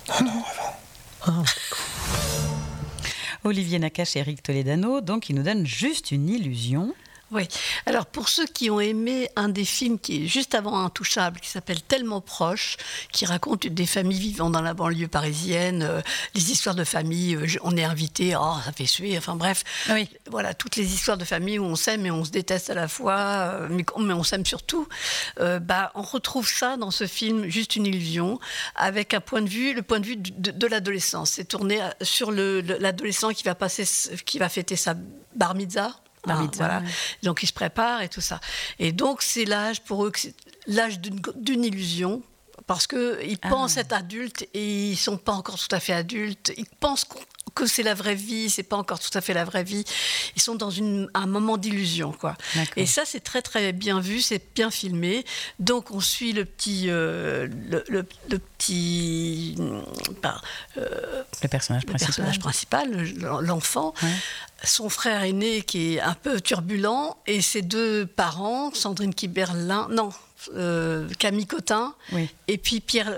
Non, avant. Olivier Nakache et Eric Toledano, donc, ils nous donnent juste une illusion. Oui. Alors, pour ceux qui ont aimé un des films qui est juste avant Intouchable, qui s'appelle Tellement proche, qui raconte des familles vivant dans la banlieue parisienne, les histoires de famille, on est invité, ça fait suer, enfin bref. Oui. Voilà, toutes les histoires de famille où on s'aime et on se déteste à la fois, mais on s'aime surtout. On retrouve ça dans ce film, Juste une illusion, avec le point de vue de l'adolescence. C'est tourné sur l'adolescent qui va fêter sa bar mitzvah. Voilà. Ouais. Donc ils se préparent et tout ça. Et donc c'est l'âge pour eux, l'âge d'une illusion, parce qu'ils pensent être adultes et ils ne sont pas encore tout à fait adultes. Ils pensent que c'est la vraie vie, c'est pas encore tout à fait la vraie vie. Ils sont dans un moment d'illusion, quoi. D'accord. Et ça, c'est très très bien vu, c'est bien filmé. Donc on suit le personnage principal, l'enfant. Ouais. Son frère aîné qui est un peu turbulent et ses deux parents, Sandrine Kiberlin, Camille Cotin, oui. Et puis Pierre,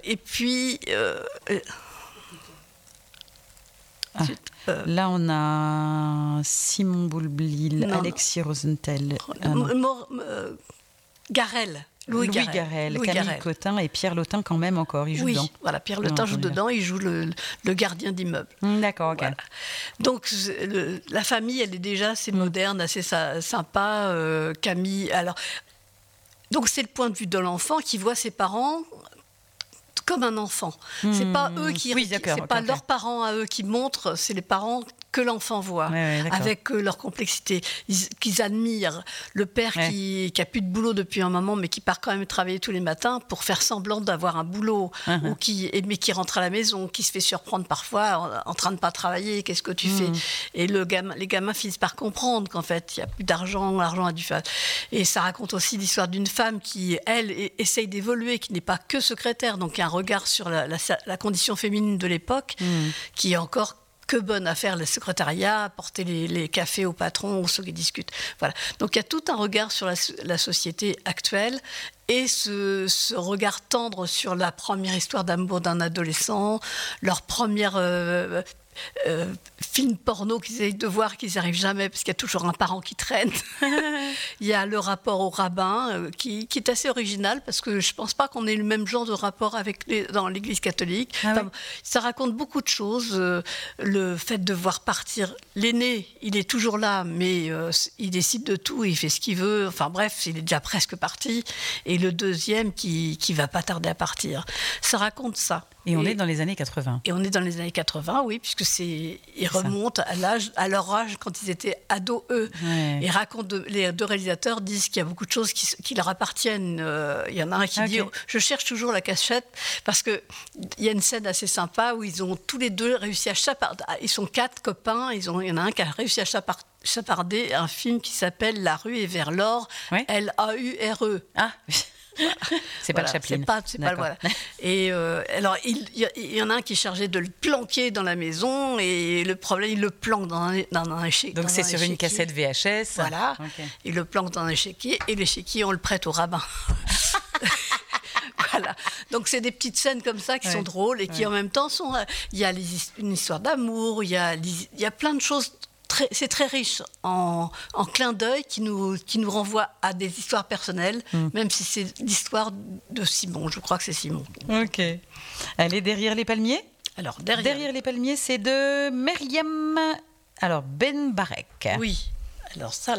là, on a Simon Boulblil, Alexis Rosenthal, Garel. Louis Garel, Camille Cotin et Pierre Lotin quand même encore, il joue dedans. Voilà, Pierre Lotin joue dedans, il joue le gardien d'immeuble. D'accord, ok. Voilà. Donc la famille, elle est déjà assez moderne, assez sympa. Camille, alors... Donc c'est le point de vue de l'enfant qui voit ses parents comme un enfant. C'est pas eux c'est pas leurs parents à eux qui montrent, c'est les parents que l'enfant voit, avec leur complexité, qu'ils admirent. Le père qui a plus de boulot depuis un moment, mais qui part quand même travailler tous les matins pour faire semblant d'avoir un boulot, mais qui rentre à la maison, qui se fait surprendre parfois en train de pas travailler. Qu'est-ce que tu fais ? Et les gamins finissent par comprendre qu'en fait, il y a plus d'argent, l'argent a dû faire. Et ça raconte aussi l'histoire d'une femme qui, elle, essaye d'évoluer, qui n'est pas que secrétaire, donc il y a un regard sur la condition féminine de l'époque, qui est encore que bonne à faire le secrétariat, porter les cafés au patron ou ceux qui discutent. Voilà. Donc il y a tout un regard sur la société actuelle et ce regard tendre sur la première histoire d'amour d'un adolescent, leur première film porno qu'ils essayent de voir, qu'ils n'y arrivent jamais parce qu'il y a toujours un parent qui traîne. Il y a le rapport au rabbin qui est assez original parce que je ne pense pas qu'on ait le même genre de rapport dans l'Église catholique. Ça raconte beaucoup de choses. Le fait de voir partir l'aîné, il est toujours là, mais il décide de tout, il fait ce qu'il veut. Enfin bref, il est déjà presque parti. Et le deuxième qui ne va pas tarder à partir. Ça raconte ça. Et on est dans les années 80. Et on est dans les années 80, oui, puisque ils remontent à leur âge quand ils étaient ados, eux. Ouais. Et les deux réalisateurs disent qu'il y a beaucoup de choses qui leur appartiennent. Il y en a un qui dit « Je cherche toujours la cachette » parce qu'il y a une scène assez sympa où ils ont tous les deux réussi à chaparder. Ils sont 4 copains, il y en a un qui a réussi à chaparder un film qui s'appelle « La rue est vers l'or », L-A-U-R-E. Ah voilà. C'est pas le Chaplin. C'est pas voilà. Et alors il y en a un qui est chargé de le planquer dans la maison et le problème il le planque dans un échiquier. Donc c'est sur une cassette VHS. Voilà. Il le planque dans un échiquier et l'échiquier on le prête au rabbin. Voilà. Donc c'est des petites scènes comme ça qui sont drôles et qui en même temps sont. Il y a une histoire d'amour, il y a plein de choses. C'est très riche en clin d'œil qui nous renvoie à des histoires personnelles, même si c'est l'histoire de Simon. Je crois que c'est Simon. Ok. Allez, Derrière les palmiers. Alors, Derrière les palmiers, c'est de Myriam Ben Barek. Oui. Alors ça,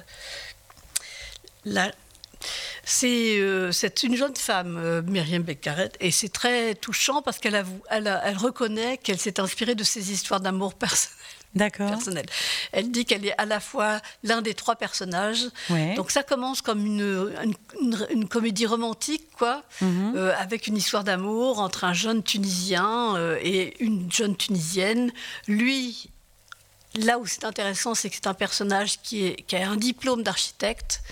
c'est une jeune femme, Myriam Beccaret, et c'est très touchant parce qu'elle reconnaît qu'elle s'est inspirée de ses histoires d'amour personnel. D'accord. Personnelle. Elle dit qu'elle est à la fois l'un des 3 personnages. Ouais. Donc ça commence comme une comédie romantique, quoi, avec une histoire d'amour entre un jeune Tunisien et une jeune Tunisienne. Lui, là où c'est intéressant, c'est que c'est un personnage qui a un diplôme d'architecte.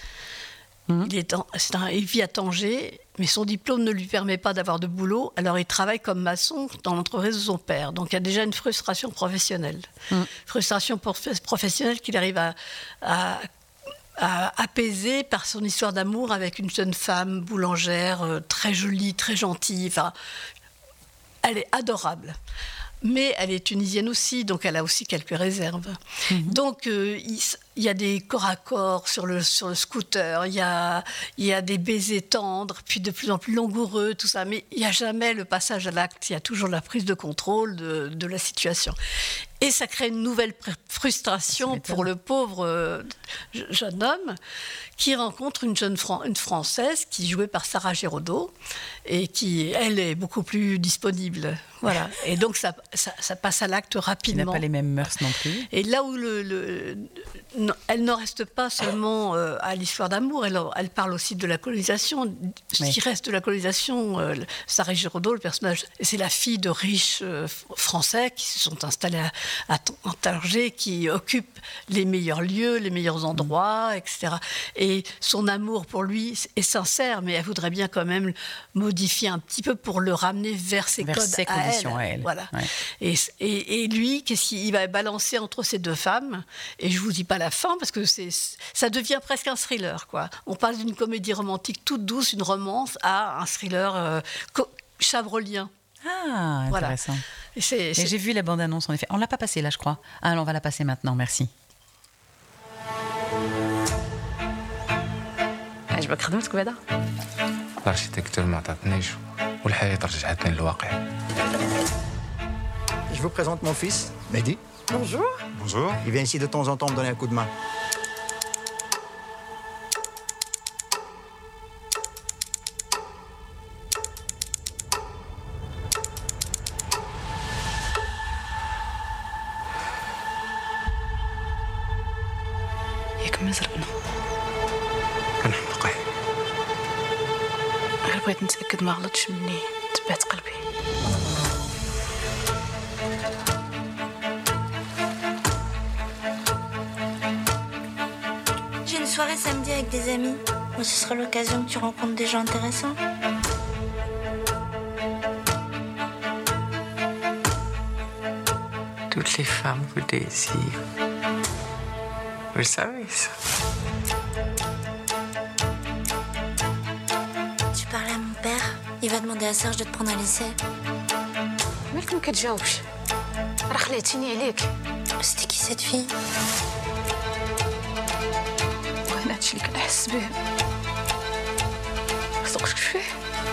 Il vit à Tanger, mais son diplôme ne lui permet pas d'avoir de boulot. Alors il travaille comme maçon dans l'entreprise de son père. Donc il y a déjà une frustration professionnelle. Frustration professionnelle qu'il arrive à apaiser par son histoire d'amour avec une jeune femme boulangère, très jolie, très gentille. Enfin, elle est adorable. Mais elle est tunisienne aussi, donc elle a aussi quelques réserves. Donc il y a des corps à corps sur le scooter, il y a des baisers tendres, puis de plus en plus langoureux, tout ça. Mais il n'y a jamais le passage à l'acte, il y a toujours la prise de contrôle de la situation. Et ça crée une nouvelle frustration pour le pauvre jeune homme qui rencontre une Française qui est jouée par Sarah Giraudot et qui, elle, est beaucoup plus disponible. Voilà. Et donc, ça passe à l'acte rapidement. Il n'a pas les mêmes mœurs non plus. Et là où elle n'en reste pas seulement à l'histoire d'amour, elle parle aussi de la colonisation. Ce qui reste de la colonisation, Sarah Giraudot, le personnage, c'est la fille de riches Français qui se sont installés à Tanger, qui occupent les meilleurs lieux, les meilleurs endroits, etc. Et son amour pour lui est sincère, mais elle voudrait bien quand même modifier un petit peu pour le ramener vers ses conditions à elle. Voilà. Ouais. Et lui, qu'est-ce qu'il va balancer entre ces deux femmes? Et je vous dis pas la fin parce que ça devient presque un thriller, quoi. On passe d'une comédie romantique toute douce, une romance, à un thriller chabrolien. Ah, intéressant. Voilà. Et j'ai vu la bande-annonce, en effet. On ne l'a pas passée, là, je crois. Ah, on va la passer maintenant, merci. عجبك خدمتك بعدا؟ الاركيتكتور ما عطاتنيش والحياة رجعتني للواقع. Je vous présente mon fils, Mehdi. Bonjour. Bonjour. Il vient ici de temps en temps me donner un coup de main. ياك ما زربنا. كنحمقي. غير بغيت نتأكد ما غلطش مني تبعت قلبي. J'ai une soirée samedi avec des amis. Ce sera l'occasion que tu rencontres des gens intéressants. Toutes les femmes vous désirent. Vous le savez, ça. Tu parles à mon père. Il va demander à Serge de te prendre un essai. مالك ما كتجاوبش؟ راه خلعتيني عليك. C'était qui cette fille? وانا هادشي اللي كنحس به. صدقك فيه؟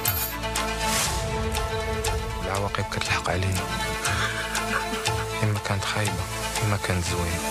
العواقب كتلحق علينا. إما كانت خايبة إما كانت زوينة.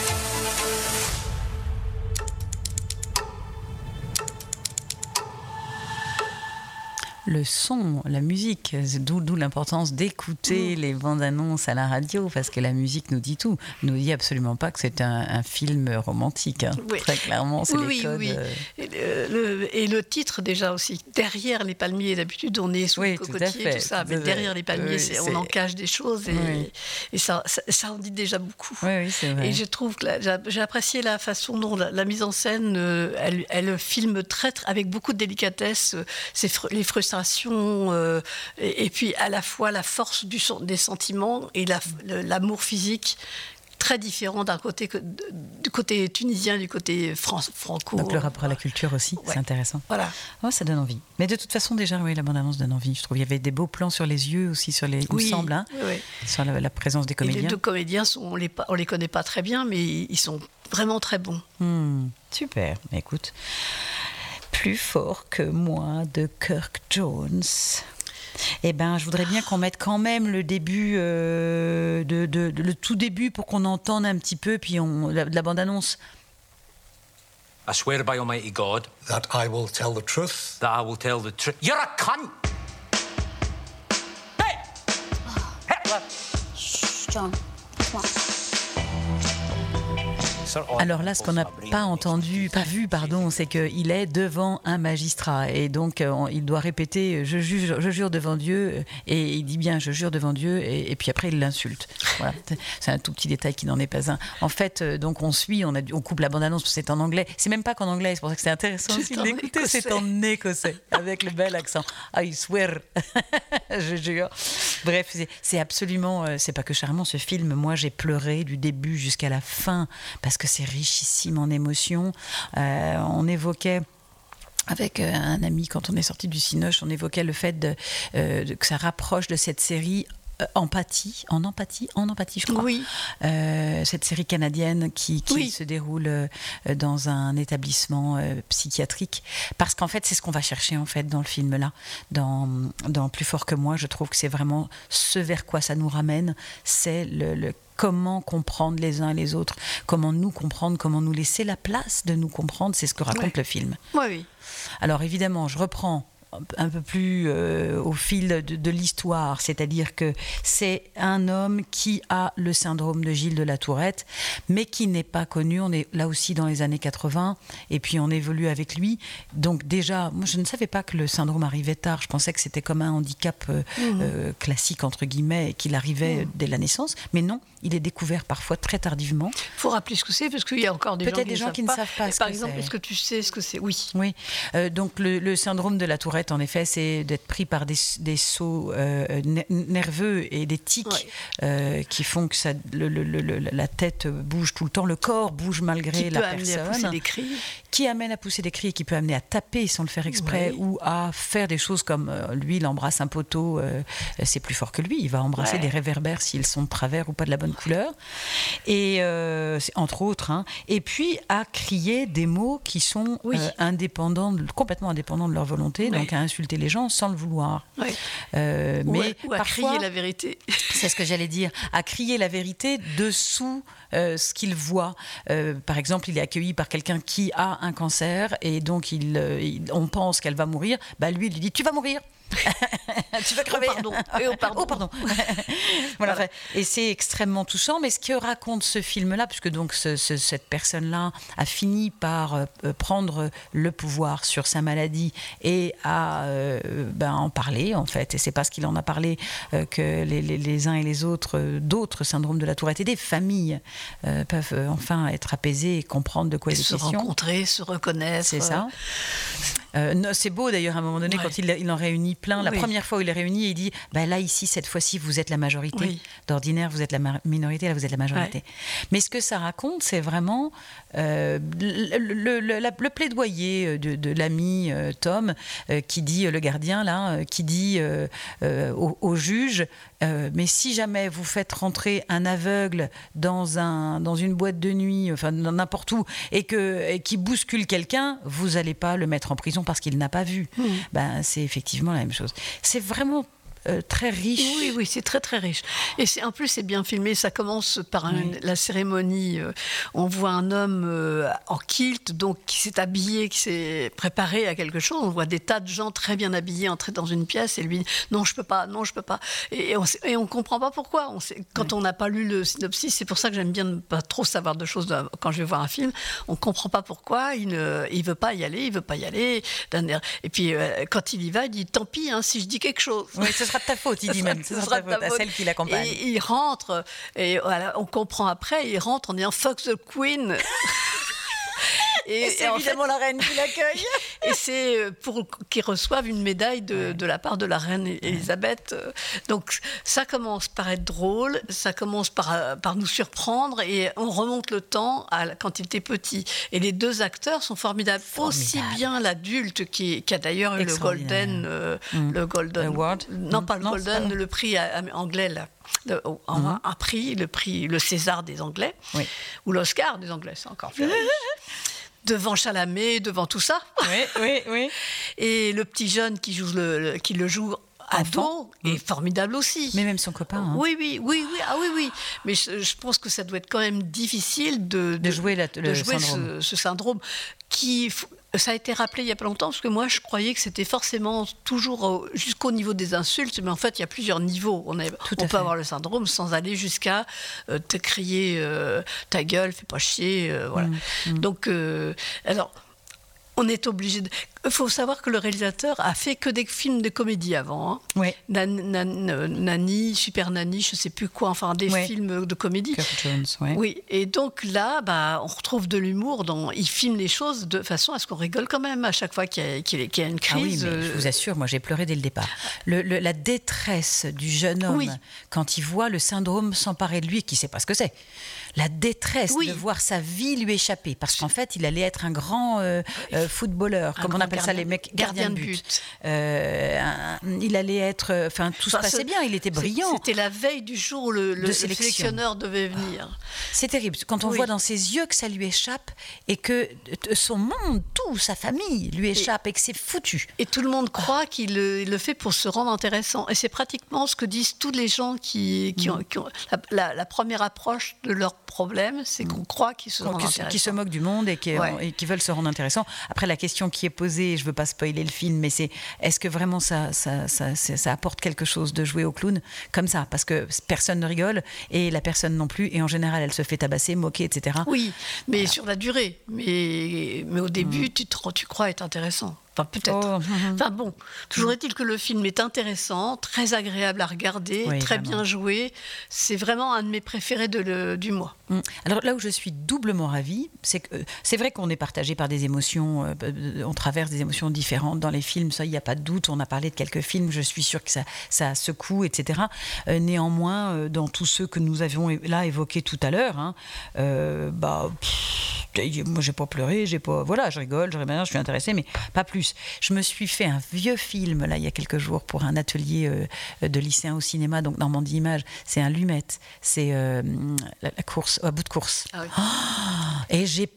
Le son, la musique, d'où l'importance d'écouter les bandes annonces à la radio, parce que la musique nous dit tout. Nous dit absolument pas que c'est un film romantique. Hein. Oui. Très clairement, c'est les codes. Oui. Et le titre déjà aussi. Derrière les palmiers, d'habitude on est sous les cocotiers, tout ça. Mais derrière les palmiers, on en cache des choses et ça en dit déjà beaucoup. Oui, c'est vrai. Et je trouve que j'ai apprécié la façon dont la mise en scène, elle filme avec beaucoup de délicatesse les frustrations. Et puis à la fois la force des sentiments et l'amour physique très différent du côté tunisien, du côté franco. Donc le rapport à la culture aussi, c'est intéressant. Voilà. Oh, ça donne envie. Mais de toute façon déjà, oui, la bande-annonce donne envie. Je trouve il y avait des beaux plans sur les yeux aussi, il me semble, hein, sur la présence des comédiens. Et les deux comédiens, on les connaît pas très bien, mais ils sont vraiment très bons. Super. Écoute. Plus fort que moi de Kirk Jones. Eh ben, je voudrais bien qu'on mette quand même le début, le tout début pour qu'on entende un petit peu, puis la bande-annonce. I swear by Almighty God that I will tell the truth. That I will tell the truth. You're a cunt. Hey, Hitler. Shh, John, come on. Alors là, ce qu'on n'a pas vu, c'est qu'il est devant un magistrat et donc il doit répéter je jure devant Dieu, et il dit bien je jure devant Dieu, et puis après il l'insulte. Voilà. C'est un tout petit détail qui n'en est pas un. En fait, donc on coupe la bande-annonce parce que c'est en anglais. C'est même pas qu'en anglais, c'est pour ça que c'est intéressant aussi de l'écouter. C'est en écossais avec le bel accent. I swear, je jure. Bref, c'est absolument, c'est pas que charmant ce film. Moi, j'ai pleuré du début jusqu'à la fin parce que c'est richissime en émotions. On évoquait avec un ami, quand on est sorti du Cinoche, on évoquait le fait que ça rapproche de cette série Empathie, je crois. Oui. Cette série canadienne qui se déroule dans un établissement psychiatrique. Parce qu'en fait, c'est ce qu'on va chercher en fait dans le film là, dans Plus fort que moi. Je trouve que c'est vraiment ce vers quoi ça nous ramène, c'est le comment comprendre les uns et les autres, comment nous comprendre, comment nous laisser la place de nous comprendre. C'est ce que raconte le film. Oui. Alors évidemment, je reprends un peu plus au fil de l'histoire, c'est-à-dire que c'est un homme qui a le syndrome de Gilles de la Tourette, mais qui n'est pas connu. On est là aussi dans les années 80, et puis on évolue avec lui. Donc déjà, moi je ne savais pas que le syndrome arrivait tard. Je pensais que c'était comme un handicap classique, entre guillemets, et qu'il arrivait dès la naissance. Mais non, il est découvert parfois très tardivement. Il faut rappeler ce que c'est, parce qu'il y a encore des gens qui ne savent pas. Par exemple, est-ce que tu sais ce que c'est ? Oui. Oui. Donc le syndrome de la Tourette, en effet, c'est d'être pris par des sauts nerveux et des tics qui font que la tête bouge tout le temps, le corps bouge malgré la personne. Qui peut amener à pousser des cris. Qui amène à pousser des cris et qui peut amener à taper sans le faire exprès ou à faire des choses comme lui, il embrasse un poteau, c'est plus fort que lui. Il va embrasser des réverbères s'ils sont de travers ou pas de la bonne couleur. Et entre autres. Hein. Et puis à crier des mots qui sont complètement indépendants de leur volonté. Donc à insulter les gens sans le vouloir. Oui. Mais ou à parfois, crier la vérité. C'est ce que j'allais dire, à crier la vérité dessous ce qu'il voit. Par exemple, il est accueilli par quelqu'un qui a un cancer et donc on pense qu'elle va mourir. Bah lui, il lui dit « tu vas mourir ». Tu vas crever. Oh pardon. Voilà. Et c'est extrêmement touchant. Mais ce que raconte ce film-là, puisque donc cette personne-là a fini par prendre le pouvoir sur sa maladie et à en parler en fait. Et c'est parce qu'il en a parlé que les uns et les autres d'autres syndromes de la Tourette et des familles peuvent enfin être apaisés et comprendre de quoi il est question. Se rencontrer, se reconnaître. C'est ça. C'est beau d'ailleurs à un moment donné quand il en réunit plein. La première fois où il les réunit, il dit là ici cette fois-ci vous êtes la majorité. Oui. D'ordinaire vous êtes la minorité, là vous êtes la majorité. Mais ce que ça raconte, c'est vraiment le plaidoyer de l'ami Tom qui dit le gardien là, qui dit au juge mais si jamais vous faites rentrer un aveugle dans une boîte de nuit, enfin n'importe où, et qui bouscule quelqu'un, vous n'allez pas le mettre en prison parce qu'il n'a pas vu. C'est effectivement la même chose. C'est vraiment très riche. Oui, c'est très très riche. Et en plus c'est bien filmé. Ça commence par la cérémonie. On voit un homme en kilt, donc qui s'est habillé, qui s'est préparé à quelque chose. On voit des tas de gens très bien habillés entrer dans une pièce et lui non je peux pas. Et on comprend pas pourquoi. Quand on n'a pas lu le synopsis, c'est pour ça que j'aime bien ne pas trop savoir de choses quand je vais voir un film. On comprend pas pourquoi il veut pas y aller. Et puis quand il y va, il dit tant pis si je dis quelque chose. Oui, ce sera de ta faute, il dit même. Ce sera de ta faute à celle qui l'accompagne. Et il rentre, et voilà, on comprend après, il rentre en disant « fuck the queen ». Et c'est évidemment la reine qui l'accueille. Et c'est pour qu'ils reçoivent une médaille de la part de la reine Elisabeth. Donc ça commence par être drôle, ça commence par nous surprendre et on remonte le temps quand il était petit. Et les deux acteurs sont formidables. Aussi bien l'adulte qui a d'ailleurs eu le Golden Award. Non, pas le Golden, le prix anglais là. Un prix, le César des Anglais, ou l'Oscar des Anglais, c'est encore plus riche. Devant Chalamet, devant tout ça. Oui. Et le petit jeune qui le joue ado est formidable aussi. Mais même son copain. Oui. Oui. Mais je pense que ça doit être quand même difficile de jouer ce syndrome qui... Ça a été rappelé il n'y a pas longtemps, parce que moi, je croyais que c'était forcément toujours jusqu'au niveau des insultes, mais en fait, il y a plusieurs niveaux. On peut avoir le syndrome sans aller jusqu'à te crier « ta gueule, fais pas chier ». Voilà. Donc, alors... On est obligé de... Il faut savoir que le réalisateur a fait que des films de comédie avant. Hein. Oui. Nanny, Super Nanny, je ne sais plus quoi, enfin des films de comédie. Jones, oui. Et donc là, on retrouve de l'humour. Il filme les choses de façon à ce qu'on rigole quand même à chaque fois qu'il y a une crise. Ah oui, mais je vous assure, moi j'ai pleuré dès le départ. La détresse du jeune homme quand il voit le syndrome s'emparer de lui, qui ne sait pas ce que c'est. La détresse de voir sa vie lui échapper, parce qu'en fait, il allait être un grand footballeur, comme on a appelle ça les mecs gardiens de but. Il allait être, enfin tout se passait bien, il était brillant. C'était la veille du jour où le sélectionneur devait venir. C'est terrible quand on voit dans ses yeux que ça lui échappe et que son monde, tout, sa famille lui échappe et que c'est foutu. Et tout le monde croit qu'il le fait pour se rendre intéressant. Et c'est pratiquement ce que disent tous les gens qui ont la première approche de leur problème, c'est qu'on croit qu'ils se rendent intéressants. Qui se moquent du monde et qui veulent se rendre intéressants. Après, la question qui est posée, je ne veux pas spoiler le film, mais c'est est-ce que vraiment ça apporte quelque chose de jouer au clown comme ça? Parce que personne ne rigole et la personne non plus. Et en général, elle se fait tabasser, moquer, etc. Oui, mais sur la durée. Mais au début, tu crois être intéressant. Enfin, peut-être. Enfin bon, toujours est-il que le film est intéressant, très agréable à regarder, très vraiment bien joué. C'est vraiment un de mes préférés du mois. Alors là où je suis doublement ravie, c'est que c'est vrai qu'on est partagé par des émotions, on traverse des émotions différentes dans les films, ça il n'y a pas de doute. On a parlé de quelques films, je suis sûre que ça secoue, etc. Néanmoins, dans tous ceux que nous avions là évoqués tout à l'heure, moi j'ai pas pleuré, voilà, je rigole, je suis intéressée, mais pas plus. Je me suis fait un vieux film là il y a quelques jours pour un atelier de lycéens au cinéma, donc Normandie Images. C'est un Lumettes, c'est la course, à bout de course. Ah oui. Et j'ai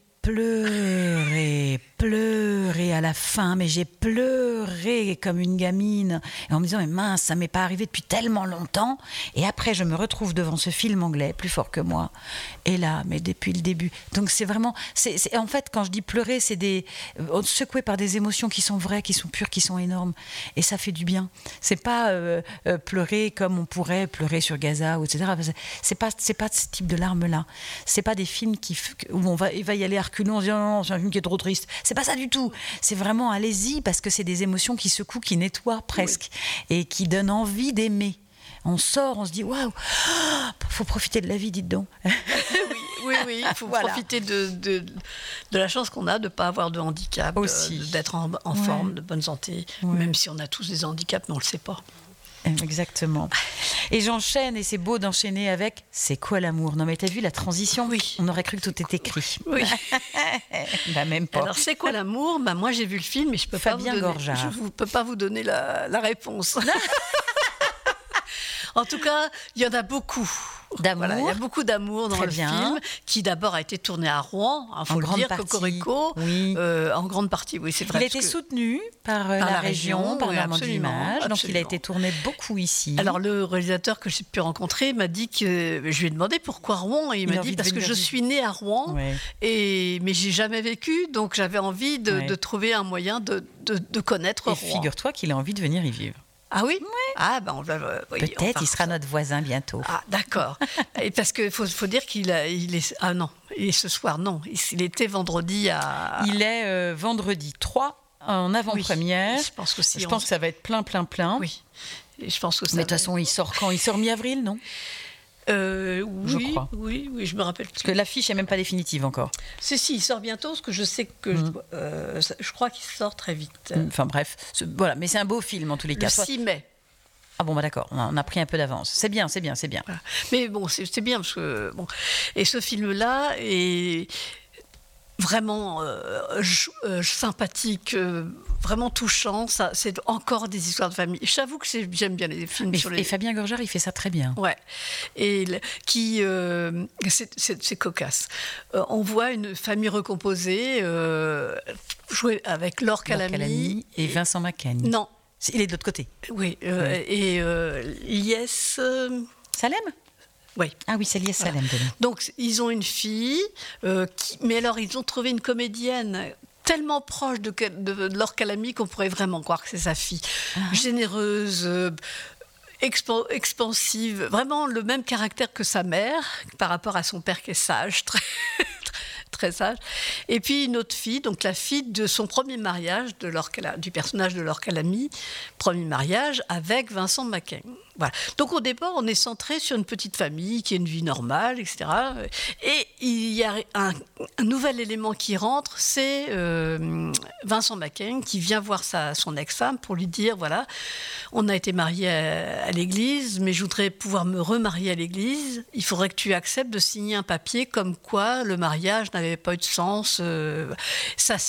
pleuré à la fin, mais j'ai pleuré comme une gamine et en me disant mais mince, ça m'est pas arrivé depuis tellement longtemps. Et après je me retrouve devant ce film anglais plus fort que moi et là, mais depuis le début, donc c'est vraiment c'est en fait quand je dis pleurer, c'est secoué par des émotions qui sont vraies, qui sont pures, qui sont énormes, et ça fait du bien. C'est pas pleurer comme on pourrait pleurer sur Gaza ou etc. C'est pas ce type de larmes là. C'est pas des films où il va y aller à reculons en se disant non, c'est un film qui est trop triste. C'est pas ça du tout. C'est vraiment allez-y parce que c'est des émotions qui secouent, qui nettoient presque et qui donnent envie d'aimer. On sort, on se dit waouh, faut profiter de la vie, dites donc. Oui, il faut profiter de la chance qu'on a de ne pas avoir de handicap, d'être en forme, de bonne santé, même si on a tous des handicaps, mais on ne le sait pas. Exactement. Et j'enchaîne, et c'est beau d'enchaîner avec c'est quoi l'amour? Non mais t'as vu la transition? Oui. On aurait cru que tout était écrit. Oui. Même pas. Alors c'est quoi l'amour? Moi j'ai vu le film, mais je peux pas vous donner la réponse. En tout cas, il y en a beaucoup. D'amour. Voilà, il y a beaucoup d'amour dans film, qui d'abord a été tourné à Rouen, il faut le dire, Cocorico, en grande partie, oui, c'est vrai. Il a été soutenu par la région, par Normandie Images, donc il a été tourné beaucoup ici. Alors le réalisateur que j'ai pu rencontrer m'a dit que, je lui ai demandé pourquoi Rouen, et il m'a dit parce que je suis née à Rouen, mais j'ai jamais vécu, donc j'avais envie de trouver un moyen de connaître Rouen. Et figure-toi qu'il a envie de venir y vivre. Ah oui? Ah ben peut-être il sera notre voisin bientôt. Ah d'accord. Et parce qu'il faut dire qu'il est ce soir non. Il était vendredi à. Il est vendredi 3 en avant-première. Oui, je pense que ça va être plein. Oui. Et je pense que ça. Mais de toute façon il sort quand? Il sort mi-avril, non? Oui, je crois. Oui, je me rappelle. Parce que l'affiche n'est même pas définitive encore. Si, il sort bientôt, parce que je sais que je crois qu'il sort très vite. Enfin bref, voilà, mais c'est un beau film en tous les cas. Le 6 mai. Ah bon, d'accord, on a pris un peu d'avance. C'est bien. Voilà. Mais bon, c'est bien, parce que... Bon. Et ce film-là est vraiment sympathique, vraiment touchant. C'est encore des histoires de famille. J'avoue que j'aime bien les films sur les... Et Fabien Gorjard, il fait ça très bien. Ouais. Et c'est cocasse. On voit une famille recomposée jouer avec Laure Calamy et Vincent Macaigne. Non. Il est de l'autre côté. Oui. Et Lies... Salem? Oui. Ah oui, c'est Lies Salem. Donc, ils ont une fille, mais alors, ils ont trouvé une comédienne tellement proche de Laure Calamy qu'on pourrait vraiment croire que c'est sa fille. Généreuse, expansive, vraiment le même caractère que sa mère, par rapport à son père qui est sage, très sage. Et puis une autre fille, donc la fille de son premier mariage, du personnage de Laure Calamy, premier mariage avec Vincent Macaigne. Voilà. Donc au départ, on est centré sur une petite famille qui a une vie normale, etc. Et il y a un nouvel élément qui rentre, c'est Vincent Macaigne qui vient voir son ex-femme pour lui dire, voilà, on a été mariés à l'église, mais je voudrais pouvoir me remarier à l'église. Il faudrait que tu acceptes de signer un papier comme quoi le mariage n'avait pas eu de sens. Ça se fait.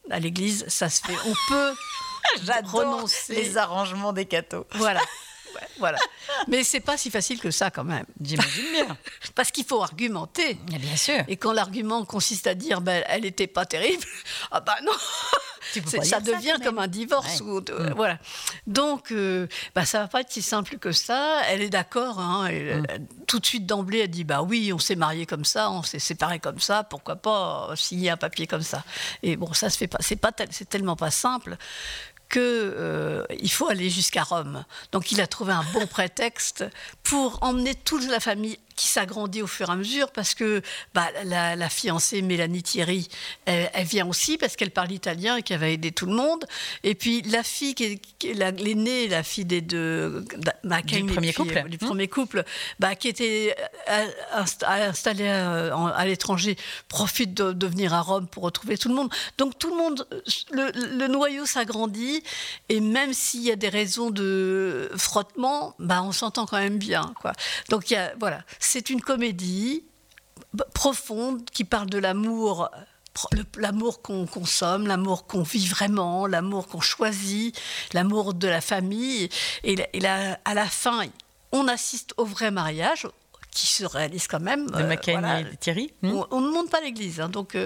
à l'église, ça se fait. On peut renoncer. Les arrangements des cathos. Voilà. Ouais, voilà. Mais c'est pas si facile que ça quand même. J'imagine bien. Parce qu'il faut argumenter. Et bien sûr. Et quand l'argument consiste à dire elle n'était pas terrible, ah bah non, ça devient comme un divorce. Ouais. Voilà. Donc ça va pas être si simple que ça. Elle est d'accord. Hein, tout de suite d'emblée, elle dit bah oui, on s'est mariés comme ça, on s'est séparés comme ça, pourquoi pas signer un papier comme ça. Et bon, ça se fait pas. C'est tellement pas simple qu'il faut aller jusqu'à Rome. Donc il a trouvé un bon prétexte pour emmener toute la famille qui s'agrandit au fur et à mesure, parce que la fiancée Mélanie Thierry, elle vient aussi parce qu'elle parle italien et qu'elle va aider tout le monde. Et puis la fille, l'aînée, la fille du premier couple, qui était installée à l'étranger, profite de venir à Rome pour retrouver tout le monde. Donc tout le monde, le noyau s'agrandit, et même s'il y a des raisons de frottement, on s'entend quand même bien, quoi. Donc voilà. C'est une comédie profonde qui parle de l'amour, l'amour qu'on consomme, l'amour qu'on vit vraiment, l'amour qu'on choisit, l'amour de la famille. Et là, à la fin, on assiste au vrai mariage qui se réalise quand même. De McCain et Thierry. On ne monte pas l'église, hein, donc.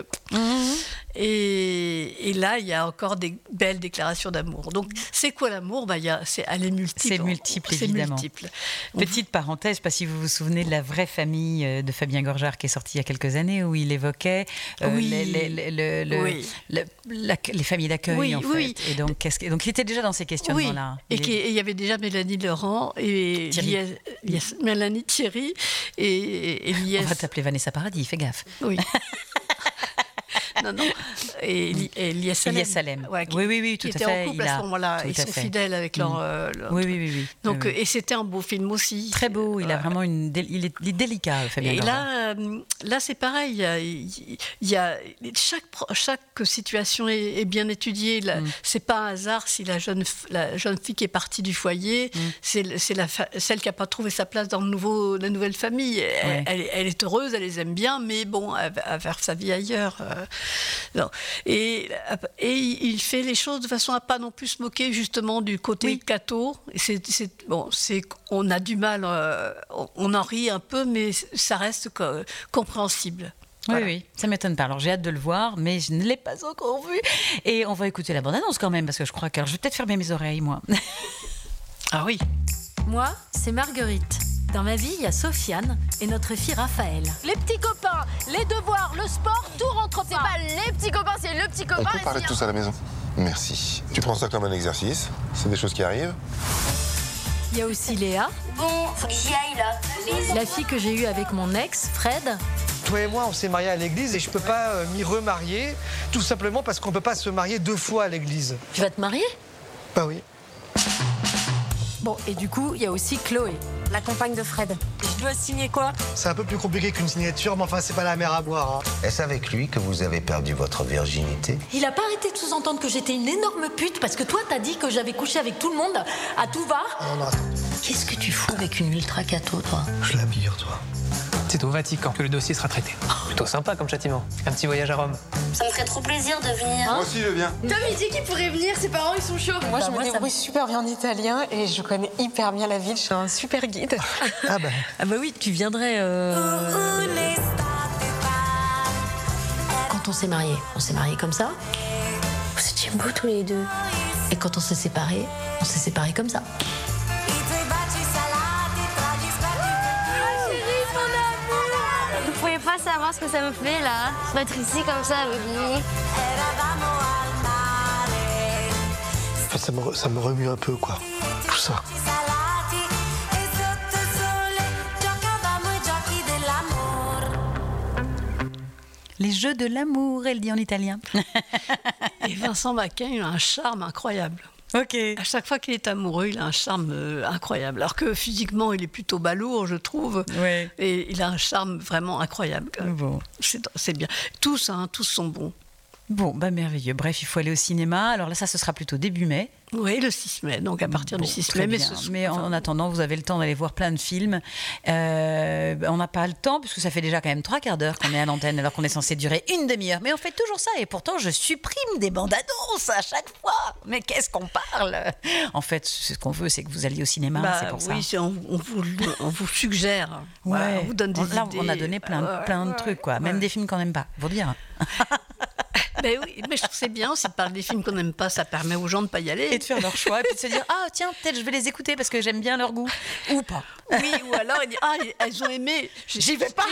Et là, il y a encore des belles déclarations d'amour. Donc, c'est quoi l'amour ? Elle est multiple. C'est multiple, évidemment. Petite parenthèse, je ne sais pas si vous vous souvenez de La vraie famille de Fabien Gorjard, qui est sortie il y a quelques années, où il évoquait les familles d'accueil, en fait. Et donc, il était déjà dans ces questionnements-là. Oui. Et il y avait déjà Mélanie Laurent et Mélanie Thierry et Elias. On va t'appeler Vanessa Paradis, fais gaffe. Oui. Non. Et Elias Salem. Ouais, tout à fait. Qui était en couple à ce moment-là. Ils sont fidèles avec leur. Oui. Donc, et c'était un beau film aussi. Très beau. Il a vraiment il est délicat, Fabien. Et là, c'est pareil. Il y a chaque situation est bien étudiée. C'est pas un hasard si la jeune fille qui est partie du foyer, c'est celle qui n'a pas trouvé sa place dans la nouvelle famille. Elle est heureuse, elle les aime bien, mais bon, elle va faire sa vie ailleurs. Non. Et il fait les choses de façon à pas non plus se moquer justement du côté catho. On a du mal, on en rit un peu, mais ça reste compréhensible. Voilà. Oui, ça ne m'étonne pas. Alors j'ai hâte de le voir, mais je ne l'ai pas encore vu. Et on va écouter la bande-annonce quand même, parce que je crois que je vais peut-être fermer mes oreilles, moi. Ah oui. Moi, c'est Marguerite. Dans ma vie, il y a Sofiane et notre fille Raphaël. Les petits copains, les devoirs, le sport, tout rentre pas. C'est pas les petits copains, c'est le petit copain. On peut parler tous à la maison. Merci. Tu prends ça comme un exercice. C'est des choses qui arrivent. Il y a aussi Léa. Bon, faut que j'y aille là. La fille que j'ai eue avec mon ex, Fred. Toi et moi, on s'est mariés à l'église et je peux pas m'y remarier, tout simplement parce qu'on peut pas se marier 2 fois à l'église. Tu vas te marier ? Bah oui. Bon, et du coup, il y a aussi Chloé, la compagne de Fred. Je dois signer quoi ? C'est un peu plus compliqué qu'une signature, mais enfin, c'est pas la mer à boire. Hein. Est-ce avec lui que vous avez perdu votre virginité ? Il a pas arrêté de sous-entendre que j'étais une énorme pute parce que toi, t'as dit que j'avais couché avec tout le monde à tout va. Non, Qu'est-ce que tu fous avec une ultra catho, toi ? Je l'abille, toi. C'est au Vatican que le dossier sera traité. Plutôt sympa comme châtiment. Un petit voyage à Rome. Ça me ferait trop plaisir de venir. Moi aussi, je viens. Tom, il dit qu'il pourrait venir, ses parents, ils sont chauds. Moi, je me débrouille super bien en italien et je connais hyper bien la ville. Je suis un super guide. Ah bah oui, tu viendrais... Quand on s'est mariés comme ça. Vous étiez beaux tous les deux. Et quand on s'est séparés comme ça. Vous pourriez pas savoir ce que ça me fait là, d'être ici comme ça avec lui. Enfin, ça me remue un peu, quoi. Tout ça. Les jeux de l'amour, elle dit en italien. Et Vincent McCain, il a un charme incroyable. Ok. À chaque fois qu'il est amoureux, il a un charme incroyable. Alors que physiquement, il est plutôt balourd, je trouve. Ouais. Et il a un charme vraiment incroyable. Bon. C'est bien. Tous sont bons. Bon, merveilleux. Bref, il faut aller au cinéma. Alors là, ça, ce sera plutôt début mai. Oui, le 6 mai, donc à partir du 6 mai. Mais en attendant, vous avez le temps d'aller voir plein de films. On n'a pas le temps, puisque ça fait déjà quand même 3/4 d'heure qu'on est à l'antenne, alors qu'on est censé durer une demi-heure. Mais on fait toujours ça, et pourtant, je supprime des bandes annonces à chaque fois. Mais qu'est-ce qu'on parle ? En fait, ce qu'on veut, c'est que vous alliez au cinéma, c'est pour ça. Oui, on vous suggère. Ouais. On vous donne des idées. Là, on a donné plein de trucs, quoi. Même des films qu'on n'aime pas, pour dire. Mais oui, mais je trouve que c'est bien aussi de parler des films qu'on n'aime pas, ça permet aux gens de ne pas y aller. Et de faire leur choix, et puis de se dire, ah tiens, peut-être je vais les écouter parce que j'aime bien leur goût, ou pas. Oui, ou alors ils disent, ah, elles ont aimé, j'y vais pas.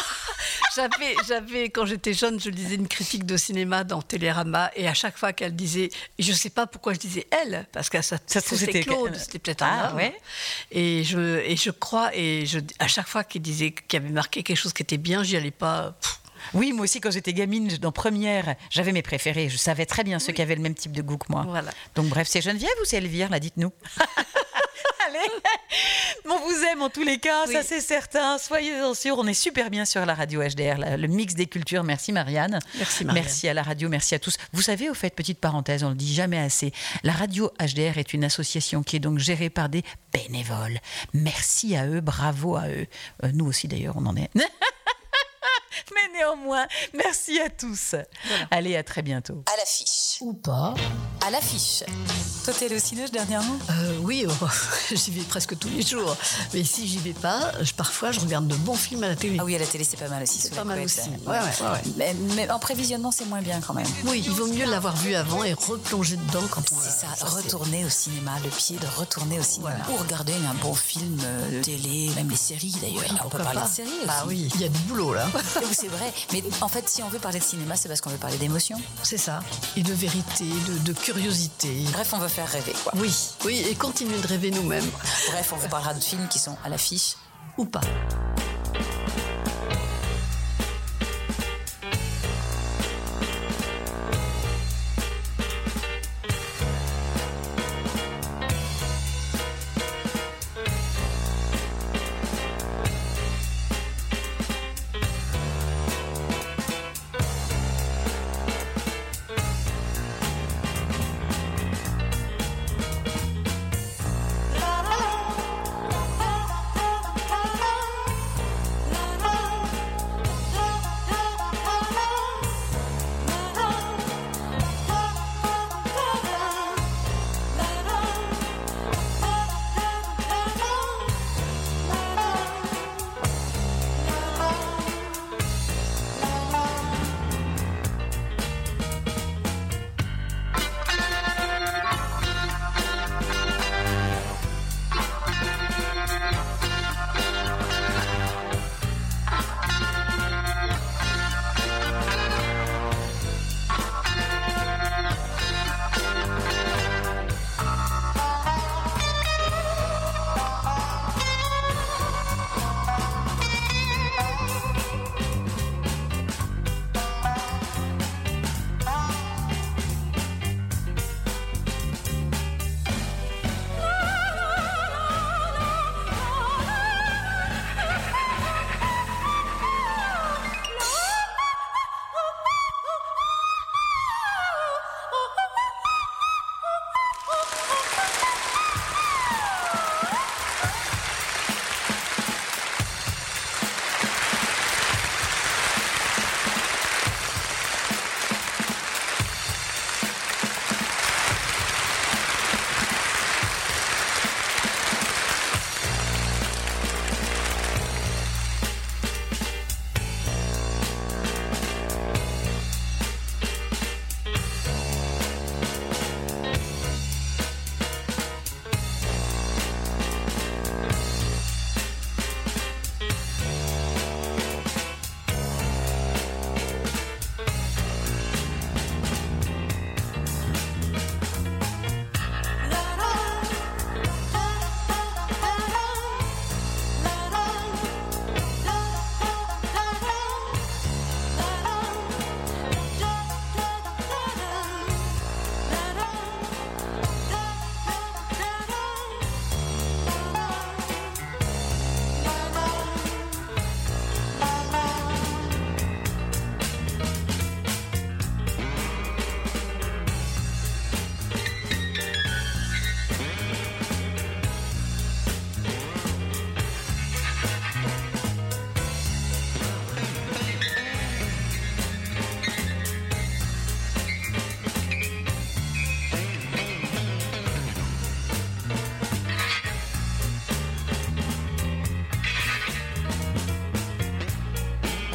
J'avais, quand j'étais jeune, je lisais une critique de cinéma dans Télérama, et à chaque fois qu'elle disait, je ne sais pas pourquoi je disais elle, parce que c'était Claude, c'était peut-être un homme. Ouais. Et je crois, à chaque fois qu'il disait qu'il avait marqué quelque chose qui était bien, j'y allais pas. Oui, moi aussi, quand j'étais gamine, dans première, j'avais mes préférés. Je savais très bien ceux qui avaient le même type de goût que moi. Voilà. Donc bref, c'est Geneviève ou c'est Elvire, là, dites-nous. Allez, on vous aime en tous les cas, ça c'est certain. Soyez-en sûrs, on est super bien sur la radio HDR, le mix des cultures. Merci Marianne. Merci Marianne. Merci à la radio, merci à tous. Vous savez, au fait, petite parenthèse, on le dit jamais assez, la radio HDR est une association qui est donc gérée par des bénévoles. Merci à eux, bravo à eux. Nous aussi d'ailleurs, on en est... Mais néanmoins, merci à tous. Voilà. Allez, à très bientôt. À l'affiche. Ou pas. À l'affiche. Toi, t'es allé au cinéma dernièrement ? Oui, j'y vais presque tous les jours. Mais si j'y vais pas, parfois je regarde de bons films à la télé. Ah oui, à la télé, c'est pas mal aussi. C'est pas mal aussi. Ouais. Mais en prévisionnement, c'est moins bien quand même. Oui, il vaut mieux l'avoir vu avant et replonger dedans quand on... C'est ça, retourner au cinéma, le pied de retourner au cinéma. Ou regarder un bon film de télé, même les séries d'ailleurs. Oui, on peut parler de séries aussi. Ah oui, il y a du boulot là. C'est vrai, mais en fait, si on veut parler de cinéma, c'est parce qu'on veut parler d'émotion. C'est ça, et de vérité, de curiosité. Bref, on veut faire rêver, quoi. Oui, et continuer de rêver nous-mêmes. Bref, on vous parlera de films qui sont à l'affiche ou pas.